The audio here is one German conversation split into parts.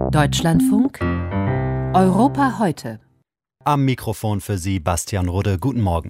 Deutschlandfunk Europa heute. Am Mikrofon für Sie Bastian Rudde. Guten Morgen.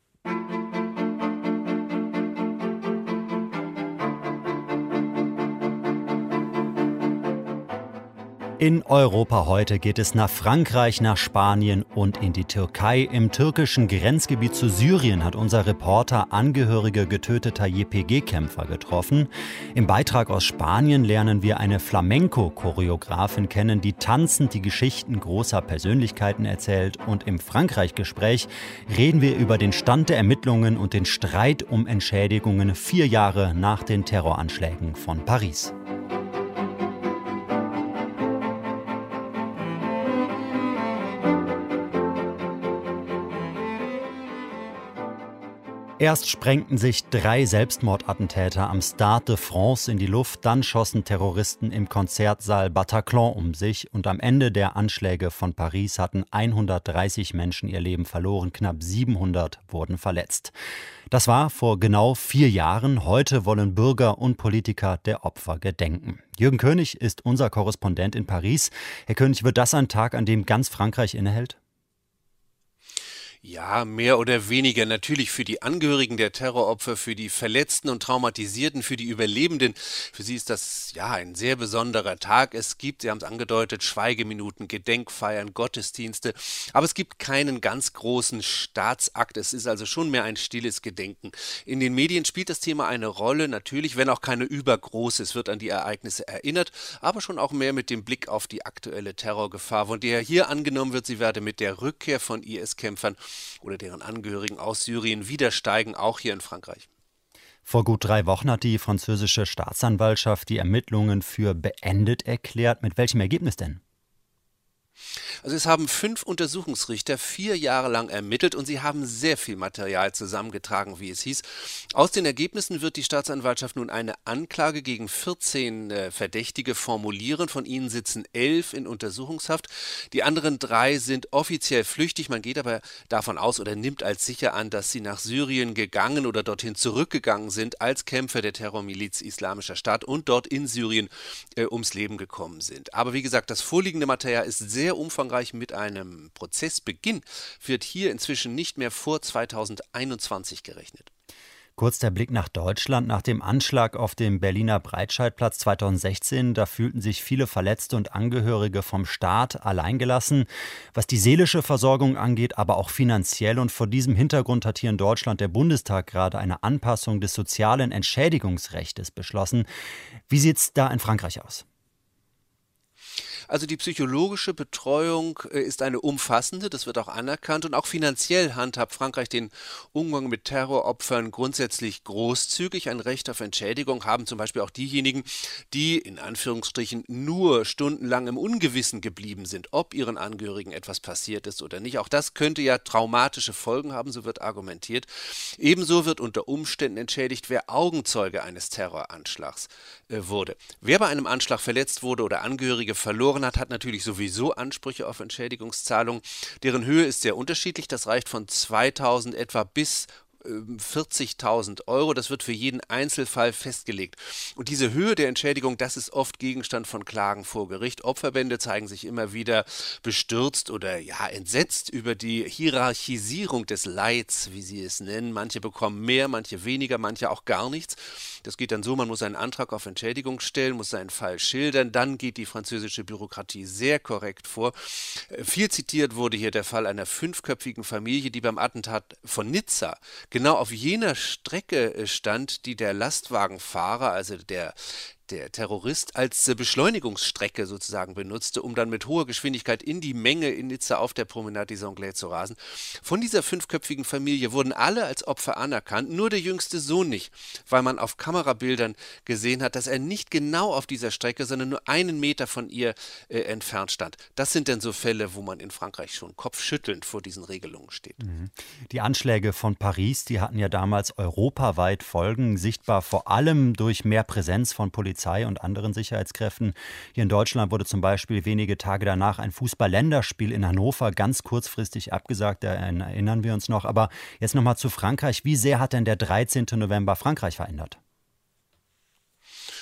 In Europa heute geht es nach Frankreich, nach Spanien und in die Türkei. Im türkischen Grenzgebiet zu Syrien hat unser Reporter Angehörige getöteter JPG-Kämpfer getroffen. Im Beitrag aus Spanien lernen wir eine Flamenco-Choreografin kennen, die tanzend die Geschichten großer Persönlichkeiten erzählt. Und im Frankreich-Gespräch reden wir über den Stand der Ermittlungen und den Streit um Entschädigungen 4 Jahre nach den Terroranschlägen von Paris. Erst sprengten sich 3 Selbstmordattentäter am Stade de France in die Luft, dann schossen Terroristen im Konzertsaal Bataclan um sich und am Ende der Anschläge von Paris hatten 130 Menschen ihr Leben verloren, knapp 700 wurden verletzt. Das war vor genau 4 Jahren. Heute wollen Bürger und Politiker der Opfer gedenken. Jürgen König ist unser Korrespondent in Paris. Herr König, wird das ein Tag, an dem ganz Frankreich innehält? Ja, mehr oder weniger. Natürlich für die Angehörigen der Terroropfer, für die Verletzten und Traumatisierten, für die Überlebenden. Für sie ist das ja ein sehr besonderer Tag. Es gibt, Sie haben es angedeutet, Schweigeminuten, Gedenkfeiern, Gottesdienste. Aber es gibt keinen ganz großen Staatsakt. Es ist also schon mehr ein stilles Gedenken. In den Medien spielt das Thema eine Rolle, natürlich, wenn auch keine übergroße. Es wird an die Ereignisse erinnert, aber schon auch mehr mit dem Blick auf die aktuelle Terrorgefahr, von der hier angenommen wird, sie werde mit der Rückkehr von IS-Kämpfern oder deren Angehörigen aus Syrien wieder steigen, auch hier in Frankreich. Vor gut 3 Wochen hat die französische Staatsanwaltschaft die Ermittlungen für beendet erklärt. Mit welchem Ergebnis denn? Also es haben 5 Untersuchungsrichter 4 Jahre lang ermittelt und sie haben sehr viel Material zusammengetragen, wie es hieß. Aus den Ergebnissen wird die Staatsanwaltschaft nun eine Anklage gegen 14 Verdächtige formulieren. Von ihnen sitzen 11 in Untersuchungshaft. Die anderen 3 sind offiziell flüchtig. Man geht aber davon aus oder nimmt als sicher an, dass sie nach Syrien gegangen oder dorthin zurückgegangen sind als Kämpfer der Terrormiliz Islamischer Staat und dort in Syrien ums Leben gekommen sind. Aber wie gesagt, das vorliegende Material ist sehr umfangreich. Mit einem Prozessbeginn wird hier inzwischen nicht mehr vor 2021 gerechnet. Kurz der Blick nach Deutschland. Nach dem Anschlag auf dem Berliner Breitscheidplatz 2016, da fühlten sich viele Verletzte und Angehörige vom Staat alleingelassen, was die seelische Versorgung angeht, aber auch finanziell. Und vor diesem Hintergrund hat hier in Deutschland der Bundestag gerade eine Anpassung des sozialen Entschädigungsrechts beschlossen. Wie sieht es da in Frankreich aus? Also die psychologische Betreuung ist eine umfassende, das wird auch anerkannt und auch finanziell handhabt Frankreich den Umgang mit Terroropfern grundsätzlich großzügig. Ein Recht auf Entschädigung haben zum Beispiel auch diejenigen, die in Anführungsstrichen nur stundenlang im Ungewissen geblieben sind, ob ihren Angehörigen etwas passiert ist oder nicht. Auch das könnte ja traumatische Folgen haben, so wird argumentiert. Ebenso wird unter Umständen entschädigt, wer Augenzeuge eines Terroranschlags wurde. Wer bei einem Anschlag verletzt wurde oder Angehörige verloren hat natürlich sowieso Ansprüche auf Entschädigungszahlungen. Deren Höhe ist sehr unterschiedlich. Das reicht von 2.000 etwa bis 40.000 Euro. Das wird für jeden Einzelfall festgelegt. Und diese Höhe der Entschädigung, das ist oft Gegenstand von Klagen vor Gericht. Opferbände zeigen sich immer wieder bestürzt oder ja entsetzt über die Hierarchisierung des Leids, wie sie es nennen. Manche bekommen mehr, manche weniger, manche auch gar nichts. Das geht dann so, man muss einen Antrag auf Entschädigung stellen, muss seinen Fall schildern. Dann geht die französische Bürokratie sehr korrekt vor. Viel zitiert wurde hier der Fall einer 5-köpfigen Familie, die beim Attentat von Nizza genau auf jener Strecke stand, die der Lastwagenfahrer, also der Terrorist, als Beschleunigungsstrecke sozusagen benutzte, um dann mit hoher Geschwindigkeit in die Menge in Nizza auf der Promenade des Anglais zu rasen. Von dieser 5-köpfigen Familie wurden alle als Opfer anerkannt, nur der jüngste Sohn nicht, weil man auf Kamerabildern gesehen hat, dass er nicht genau auf dieser Strecke, sondern nur 1 Meter von ihr entfernt stand. Das sind dann so Fälle, wo man in Frankreich schon kopfschüttelnd vor diesen Regelungen steht. Die Anschläge von Paris, die hatten ja damals europaweit Folgen, sichtbar vor allem durch mehr Präsenz von Polizei und anderen Sicherheitskräften. Hier in Deutschland wurde zum Beispiel wenige Tage danach ein Fußball-Länderspiel in Hannover ganz kurzfristig abgesagt, daran erinnern wir uns noch. Aber jetzt nochmal zu Frankreich. Wie sehr hat denn der 13. November Frankreich verändert?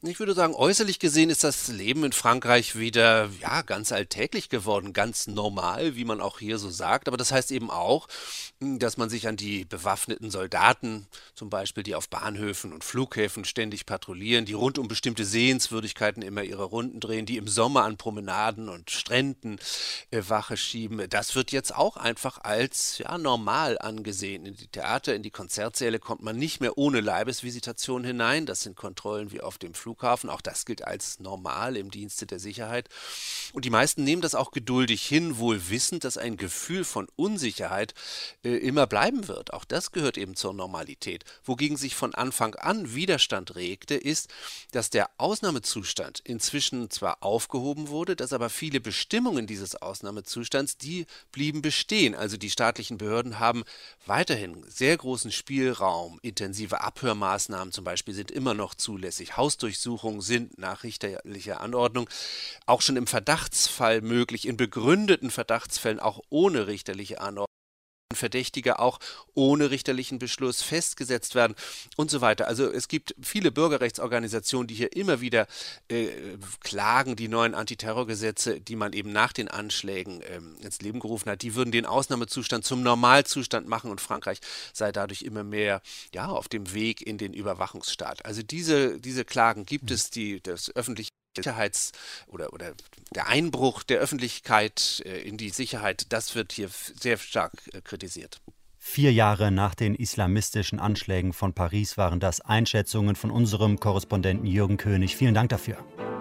Ich würde sagen, äußerlich gesehen ist das Leben in Frankreich wieder ganz alltäglich geworden, ganz normal, wie man auch hier so sagt. Aber das heißt eben auch, dass man sich an die bewaffneten Soldaten, zum Beispiel, die auf Bahnhöfen und Flughäfen ständig patrouillieren, die rund um bestimmte Sehenswürdigkeiten immer ihre Runden drehen, die im Sommer an Promenaden und Stränden Wache schieben. Das wird jetzt auch einfach als normal angesehen. In die Theater, in die Konzertsäle kommt man nicht mehr ohne Leibesvisitation hinein. Das sind Kontrollen wie auf dem Flughafen. Auch das gilt als normal im Dienste der Sicherheit. Und die meisten nehmen das auch geduldig hin, wohl wissend, dass ein Gefühl von Unsicherheit immer bleiben wird. Auch das gehört eben zur Normalität. Wogegen sich von Anfang an Widerstand regte, ist, dass der Ausnahmezustand inzwischen zwar aufgehoben wurde, dass aber viele Bestimmungen dieses Ausnahmezustands, die blieben bestehen. Also die staatlichen Behörden haben weiterhin sehr großen Spielraum. Intensive Abhörmaßnahmen zum Beispiel sind immer noch zulässig. Hausdurchsuchungen sind nach richterlicher Anordnung auch schon im Verdachtsfall möglich, in begründeten Verdachtsfällen auch ohne richterliche Anordnung. Verdächtige auch ohne richterlichen Beschluss festgesetzt werden und so weiter. Also es gibt viele Bürgerrechtsorganisationen, die hier immer wieder klagen, die neuen Antiterrorgesetze, die man eben nach den Anschlägen ins Leben gerufen hat, die würden den Ausnahmezustand zum Normalzustand machen und Frankreich sei dadurch immer mehr auf dem Weg in den Überwachungsstaat. Also diese Klagen gibt es, das öffentliche oder der Einbruch der Öffentlichkeit in die Sicherheit, das wird hier sehr stark kritisiert. 4 Jahre nach den islamistischen Anschlägen von Paris waren das Einschätzungen von unserem Korrespondenten Jürgen König. Vielen Dank dafür.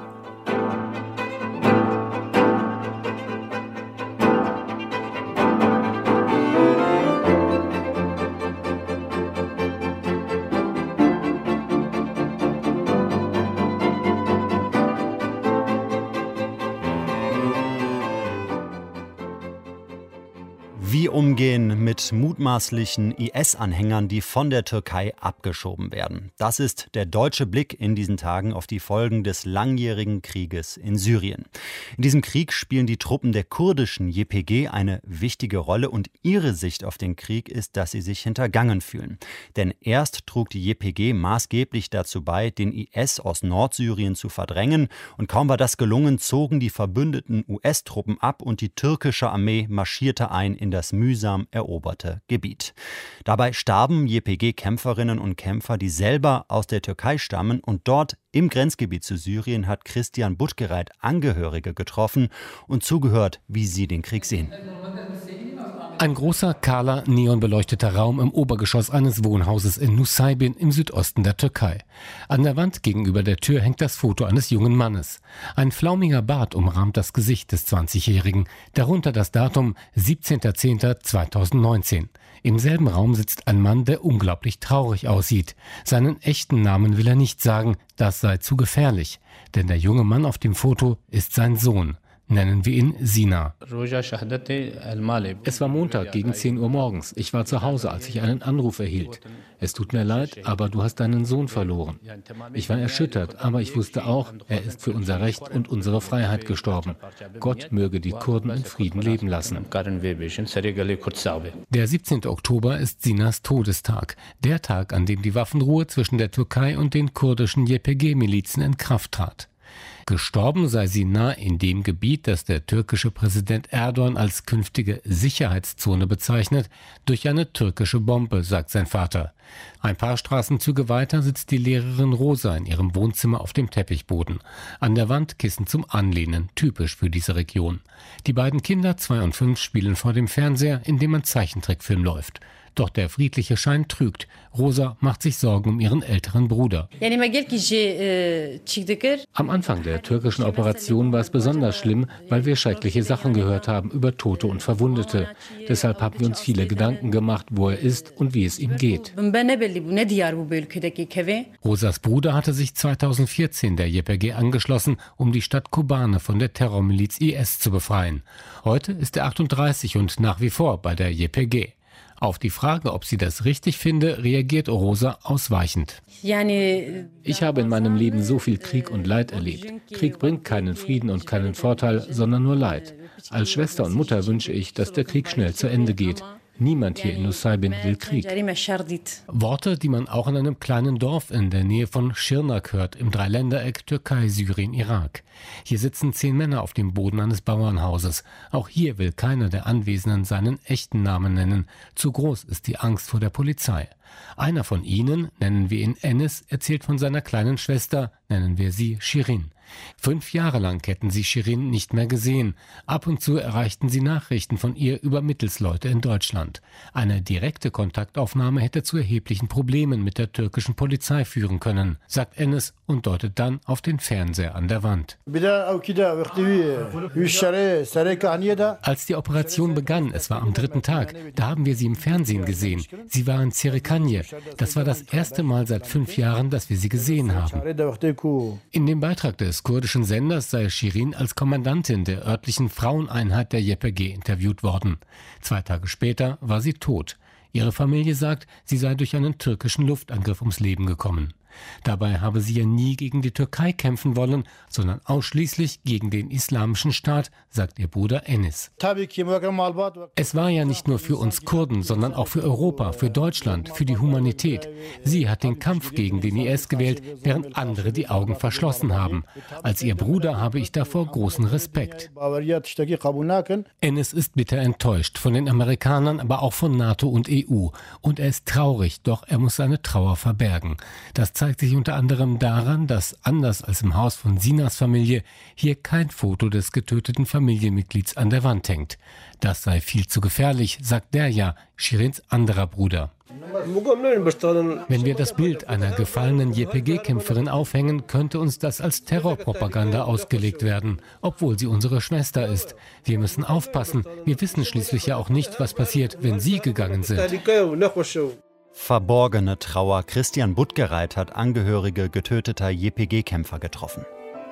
Wie umgehen mit mutmaßlichen IS-Anhängern, die von der Türkei abgeschoben werden? Das ist der deutsche Blick in diesen Tagen auf die Folgen des langjährigen Krieges in Syrien. In diesem Krieg spielen die Truppen der kurdischen YPG eine wichtige Rolle und ihre Sicht auf den Krieg ist, dass sie sich hintergangen fühlen. Denn erst trug die YPG maßgeblich dazu bei, den IS aus Nordsyrien zu verdrängen und kaum war das gelungen, zogen die verbündeten US-Truppen ab und die türkische Armee marschierte ein in das mühsam eroberte Gebiet. Dabei starben YPG-Kämpferinnen und Kämpfer, die selber aus der Türkei stammen und dort im Grenzgebiet zu Syrien hat Christian Buttgereit Angehörige getroffen und zugehört, wie sie den Krieg sehen. Ein großer, kahler, neonbeleuchteter Raum im Obergeschoss eines Wohnhauses in Nusaybin im Südosten der Türkei. An der Wand gegenüber der Tür hängt das Foto eines jungen Mannes. Ein flaumiger Bart umrahmt das Gesicht des 20-Jährigen, darunter das Datum 17.10.2019. Im selben Raum sitzt ein Mann, der unglaublich traurig aussieht. Seinen echten Namen will er nicht sagen, das sei zu gefährlich. Denn der junge Mann auf dem Foto ist sein Sohn. Nennen wir ihn Sina. Es war Montag gegen 10 Uhr morgens. Ich war zu Hause, als ich einen Anruf erhielt. Es tut mir leid, aber du hast deinen Sohn verloren. Ich war erschüttert, aber ich wusste auch, er ist für unser Recht und unsere Freiheit gestorben. Gott möge die Kurden in Frieden leben lassen. Der 17. Oktober ist Sinas Todestag. Der Tag, an dem die Waffenruhe zwischen der Türkei und den kurdischen YPG-Milizen in Kraft trat. Gestorben sei Sina in dem Gebiet, das der türkische Präsident Erdogan als künftige Sicherheitszone bezeichnet, durch eine türkische Bombe, sagt sein Vater. Ein paar Straßenzüge weiter sitzt die Lehrerin Rosa in ihrem Wohnzimmer auf dem Teppichboden. An der Wand Kissen zum Anlehnen, typisch für diese Region. Die beiden Kinder, 2 und 5, spielen vor dem Fernseher, in dem ein Zeichentrickfilm läuft. Doch der friedliche Schein trügt. Rosa macht sich Sorgen um ihren älteren Bruder. Am Anfang der türkischen Operation war es besonders schlimm, weil wir schreckliche Sachen gehört haben über Tote und Verwundete. Deshalb haben wir uns viele Gedanken gemacht, wo er ist und wie es ihm geht. Rosas Bruder hatte sich 2014 der YPG angeschlossen, um die Stadt Kobane von der Terrormiliz IS zu befreien. Heute ist er 38 und nach wie vor bei der YPG. Auf die Frage, ob sie das richtig finde, reagiert Rosa ausweichend. Ich habe in meinem Leben so viel Krieg und Leid erlebt. Krieg bringt keinen Frieden und keinen Vorteil, sondern nur Leid. Als Schwester und Mutter wünsche ich, dass der Krieg schnell zu Ende geht. Niemand hier in Nusaybin will Krieg. Worte, die man auch in einem kleinen Dorf in der Nähe von Şırnak hört, im Dreiländereck Türkei, Syrien, Irak. Hier sitzen 10 Männer auf dem Boden eines Bauernhauses. Auch hier will keiner der Anwesenden seinen echten Namen nennen. Zu groß ist die Angst vor der Polizei. Einer von ihnen, nennen wir ihn Enes, erzählt von seiner kleinen Schwester, nennen wir sie Shirin. 5 Jahre lang hätten sie Shirin nicht mehr gesehen. Ab und zu erreichten sie Nachrichten von ihr über Mittelsleute in Deutschland. Eine direkte Kontaktaufnahme hätte zu erheblichen Problemen mit der türkischen Polizei führen können, sagt Enes und deutet dann auf den Fernseher an der Wand. Als die Operation begann, es war am 3. Tag, da haben wir sie im Fernsehen gesehen. Sie war in Zerikanye. Das war das erste Mal seit 5 Jahren, dass wir sie gesehen haben. In dem Beitrag des kurdischen Senders sei Shirin als Kommandantin der örtlichen Fraueneinheit der YPG interviewt worden. 2 Tage später war sie tot. Ihre Familie sagt, sie sei durch einen türkischen Luftangriff ums Leben gekommen. Dabei habe sie ja nie gegen die Türkei kämpfen wollen, sondern ausschließlich gegen den Islamischen Staat, sagt ihr Bruder Enes. Es war ja nicht nur für uns Kurden, sondern auch für Europa, für Deutschland, für die Humanität. Sie hat den Kampf gegen den IS gewählt, während andere die Augen verschlossen haben. Als ihr Bruder habe ich davor großen Respekt. Enes ist bitter enttäuscht von den Amerikanern, aber auch von NATO und EU. Und er ist traurig, doch er muss seine Trauer verbergen. Das zeigt sich unter anderem daran, dass, anders als im Haus von Sinas Familie, hier kein Foto des getöteten Familienmitglieds an der Wand hängt. Das sei viel zu gefährlich, sagt Derya, Shirins anderer Bruder. Wenn wir das Bild einer gefallenen YPG-Kämpferin aufhängen, könnte uns das als Terrorpropaganda ausgelegt werden, obwohl sie unsere Schwester ist. Wir müssen aufpassen, wir wissen schließlich ja auch nicht, was passiert, wenn sie gegangen sind. Verborgene Trauer. Christian Buttgereit hat Angehörige getöteter YPG-Kämpfer getroffen.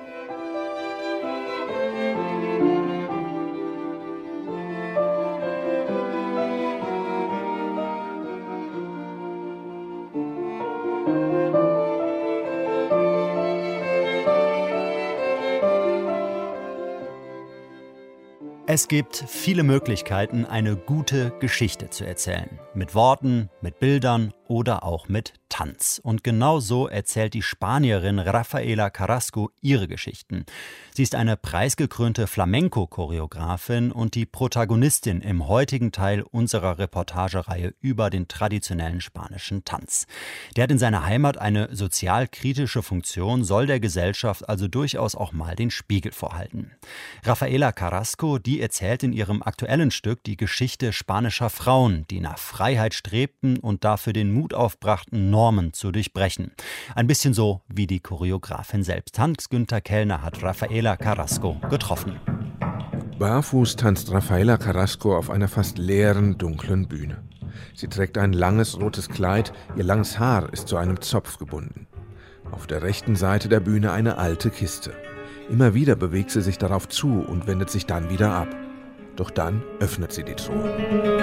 Es gibt viele Möglichkeiten, eine gute Geschichte zu erzählen. Mit Worten, mit Bildern oder auch mit Tanz. Und genau so erzählt die Spanierin Rafaela Carrasco ihre Geschichten. Sie ist eine preisgekrönte Flamenco-Choreografin und die Protagonistin im heutigen Teil unserer Reportagereihe über den traditionellen spanischen Tanz. Der hat in seiner Heimat eine sozialkritische Funktion, soll der Gesellschaft also durchaus auch mal den Spiegel vorhalten. Rafaela Carrasco, die erzählt in ihrem aktuellen Stück die Geschichte spanischer Frauen, die nach Freiheit strebten und dafür den Mut aufbrachten, Normen zu durchbrechen. Ein bisschen so wie die Choreografin selbst. Hans-Günther Kellner hat Rafaela Carrasco getroffen. Barfuß tanzt Rafaela Carrasco auf einer fast leeren, dunklen Bühne. Sie trägt ein langes rotes Kleid, ihr langes Haar ist zu einem Zopf gebunden. Auf der rechten Seite der Bühne eine alte Kiste. Immer wieder bewegt sie sich darauf zu und wendet sich dann wieder ab. Doch dann öffnet sie die Truhe.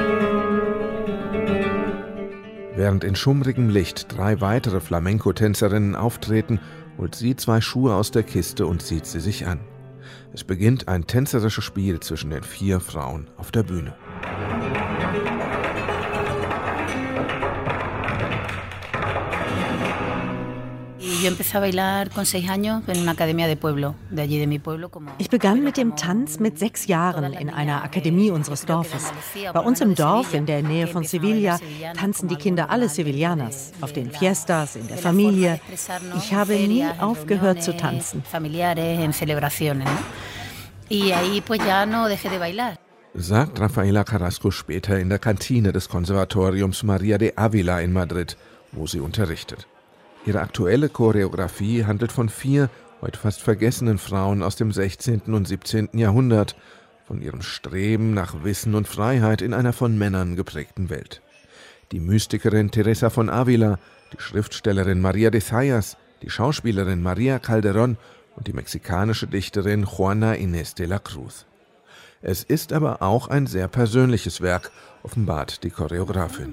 Während in schummrigem Licht 3 weitere Flamenco-Tänzerinnen auftreten, holt sie 2 Schuhe aus der Kiste und zieht sie sich an. Es beginnt ein tänzerisches Spiel zwischen den 4 Frauen auf der Bühne. Ich begann mit dem Tanz mit 6 Jahren in einer Akademie unseres Dorfes. Bei uns im Dorf, in der Nähe von Sevilla, tanzen die Kinder alle Sevillanas. Auf den Fiestas, in der Familie. Ich habe nie aufgehört zu tanzen. Sagt Rafaela Carrasco später in der Kantine des Konservatoriums María de Ávila in Madrid, wo sie unterrichtet. Ihre aktuelle Choreografie handelt von 4 heute fast vergessenen Frauen aus dem 16. und 17. Jahrhundert, von ihrem Streben nach Wissen und Freiheit in einer von Männern geprägten Welt. Die Mystikerin Teresa von Ávila, die Schriftstellerin María de Zayas, die Schauspielerin María Calderón und die mexikanische Dichterin Juana Inés de la Cruz. Es ist aber auch ein sehr persönliches Werk, offenbart die Choreografin.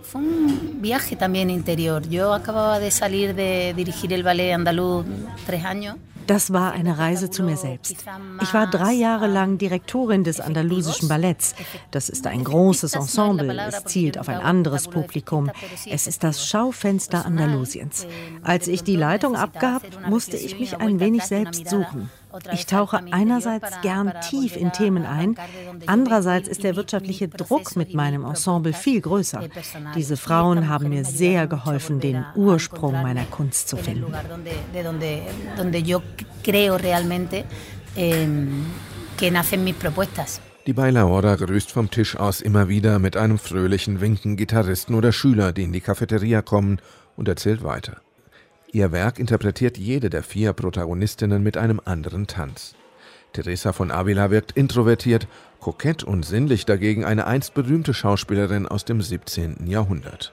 Das war eine Reise zu mir selbst. Ich war 3 Jahre lang Direktorin des andalusischen Balletts. Das ist ein großes Ensemble, es zielt auf ein anderes Publikum. Es ist das Schaufenster Andalusiens. Als ich die Leitung abgab, musste ich mich ein wenig selbst suchen. Ich tauche einerseits gern tief in Themen ein, andererseits ist der wirtschaftliche Druck mit meinem Ensemble viel größer. Diese Frauen haben mir sehr geholfen, den Ursprung meiner Kunst zu finden. Die Bailaora grüßt vom Tisch aus immer wieder mit einem fröhlichen Winken Gitarristen oder Schüler, die in die Cafeteria kommen, und erzählt weiter. Ihr Werk interpretiert jede der 4 Protagonistinnen mit einem anderen Tanz. Teresa von Ávila wirkt introvertiert, kokett und sinnlich dagegen eine einst berühmte Schauspielerin aus dem 17. Jahrhundert.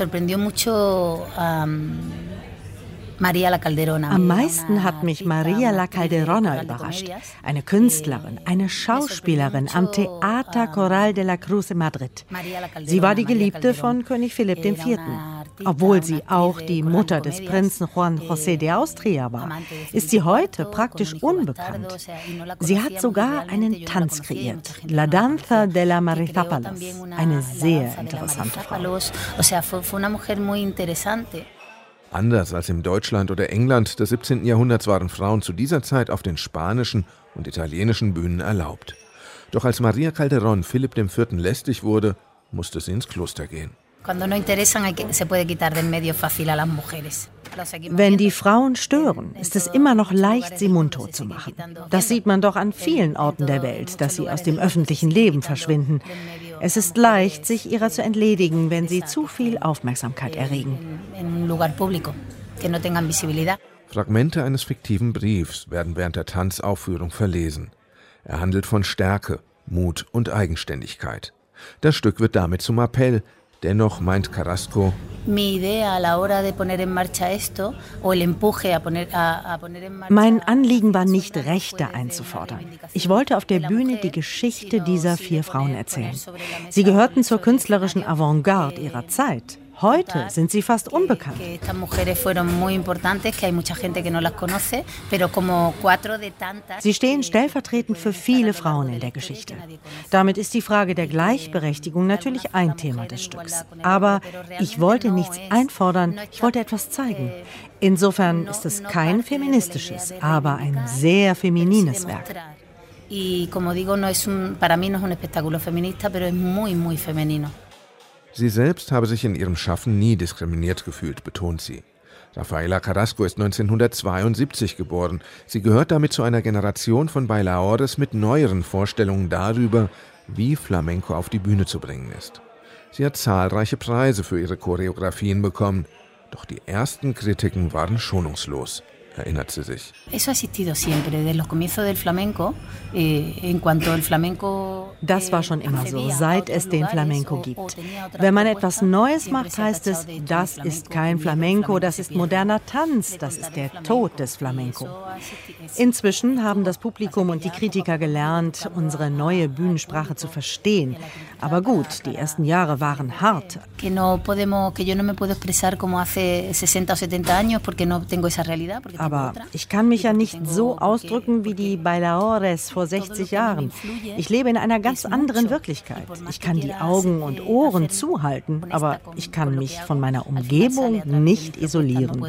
Am meisten hat mich María la Calderona überrascht. Eine Künstlerin, eine Schauspielerin am Teatro Coral de la Cruz in Madrid. Sie war die Geliebte von König Philipp IV., obwohl sie auch die Mutter des Prinzen Juan José de Austria war. Ist sie heute praktisch unbekannt. Sie hat sogar einen Tanz kreiert, La Danza de la Marizápalas, eine sehr interessante Frau. Anders als im Deutschland oder England des 17. Jahrhunderts waren Frauen zu dieser Zeit auf den spanischen und italienischen Bühnen erlaubt. Doch als María Calderón Philipp IV. Lästig wurde, musste sie ins Kloster gehen. Wenn die Frauen stören, ist es immer noch leicht, sie mundtot zu machen. Das sieht man doch an vielen Orten der Welt, dass sie aus dem öffentlichen Leben verschwinden. Es ist leicht, sich ihrer zu entledigen, wenn sie zu viel Aufmerksamkeit erregen. Fragmente eines fiktiven Briefs werden während der Tanzaufführung verlesen. Er handelt von Stärke, Mut und Eigenständigkeit. Das Stück wird damit zum Appell. Dennoch meint Carrasco, mein Anliegen war nicht, Rechte einzufordern. Ich wollte auf der Bühne die Geschichte dieser 4 Frauen erzählen. Sie gehörten zur künstlerischen Avantgarde ihrer Zeit. Heute sind sie fast unbekannt. Sie stehen stellvertretend für viele Frauen in der Geschichte. Damit ist die Frage der Gleichberechtigung natürlich ein Thema des Stücks. Aber ich wollte nichts einfordern, ich wollte etwas zeigen. Insofern ist es kein feministisches, aber ein sehr feminines Werk. Sie selbst habe sich in ihrem Schaffen nie diskriminiert gefühlt, betont sie. Rafaela Carrasco ist 1972 geboren. Sie gehört damit zu einer Generation von Bailaores mit neueren Vorstellungen darüber, wie Flamenco auf die Bühne zu bringen ist. Sie hat zahlreiche Preise für ihre Choreografien bekommen, doch die ersten Kritiken waren schonungslos, erinnert sie sich. Das war schon immer so, seit es den Flamenco gibt. Wenn man etwas Neues macht, heißt es, das ist kein Flamenco, das ist moderner Tanz, das ist der Tod des Flamenco. Inzwischen haben das Publikum und die Kritiker gelernt, unsere neue Bühnensprache zu verstehen. Aber gut, die ersten Jahre waren hart. Aber ich kann mich ja nicht so ausdrücken wie die Bailaores vor 60 Jahren. Ich lebe in einer ganz anderen Wirklichkeit. Ich kann die Augen und Ohren zuhalten, aber ich kann mich von meiner Umgebung nicht isolieren.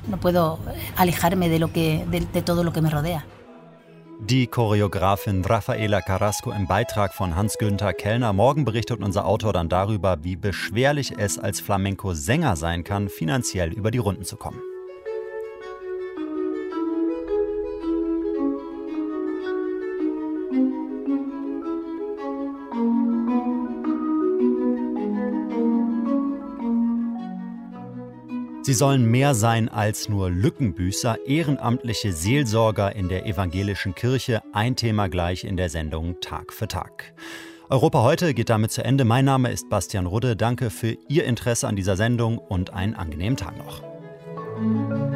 Die Choreografin Rafaela Carrasco im Beitrag von Hans-Günther Kellner. Morgen berichtet unser Autor dann darüber, wie beschwerlich es als Flamenco-Sänger sein kann, finanziell über die Runden zu kommen. Sie sollen mehr sein als nur Lückenbüßer, ehrenamtliche Seelsorger in der evangelischen Kirche, ein Thema gleich in der Sendung Tag für Tag. Europa heute geht damit zu Ende. Mein Name ist Bastian Rudde. Danke für Ihr Interesse an dieser Sendung und einen angenehmen Tag noch.